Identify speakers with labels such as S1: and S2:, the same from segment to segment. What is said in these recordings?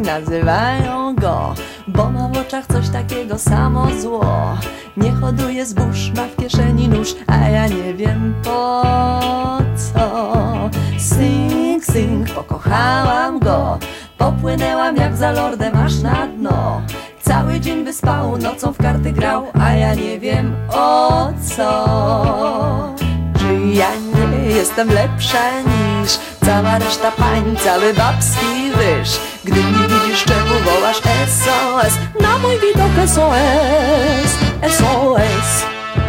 S1: nazywają go, bo ma w oczach coś takiego samo zło. Nie hoduje zbóż, ma w kieszeni nóż, a ja nie wiem po co. Sing, sing, pokochałam go, popłynęłam jak za lordem aż na dno. Cały dzień wyspał, nocą w karty grał, a ja nie wiem o co. Czy ja nie jestem lepsza niż cała reszta pań, cały babski ryż? Gdy mnie widzisz, czemu wołasz SOS? Na mój widok SOS, SOS.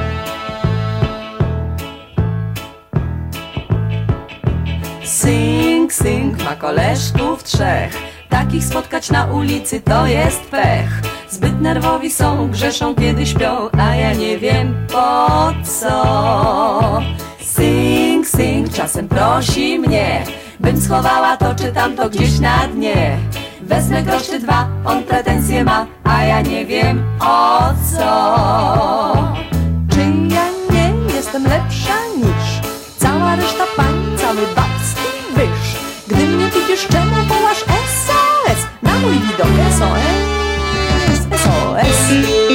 S1: Sing, sing, ma koleżków 3. Takich spotkać na ulicy to jest pech. Zbyt nerwowi są, grzeszą kiedy śpią, a ja nie wiem po co. Sing, sing, czasem prosi mnie, bym schowała to czy tamto gdzieś na dnie. Wezmę grosz czy 2, on pretensje ma, a ja nie wiem o co. Czy ja nie jestem lepsza niż cała reszta pań, cały babski wyż? Gdy mnie widzisz, czemu wołasz SOS? Na mój widok SOS, SOS.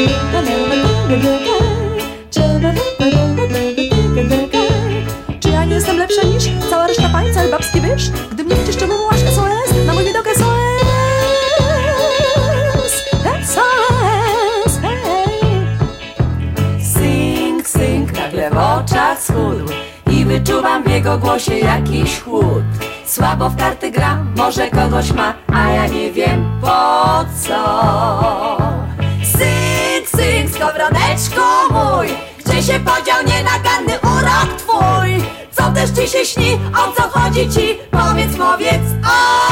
S1: Czy ja nie jestem lepsza niż cała reszta pań, cały babski wyż? Gdy mnie widzisz, czemu wołasz SOS? Na mój widok SOS, SOS, hey. Sing, sing, nagle w oczach schudł i wyczuwam w jego głosie jakiś chłód. Słabo w karty gra, może kogoś ma, a ja nie wiem po co. Sing, sing, skowroneczku mój, gdzie się podział nienaganny urok twój? Co też ci się śni, o co chodzi ci? Powiedz, powiedz, o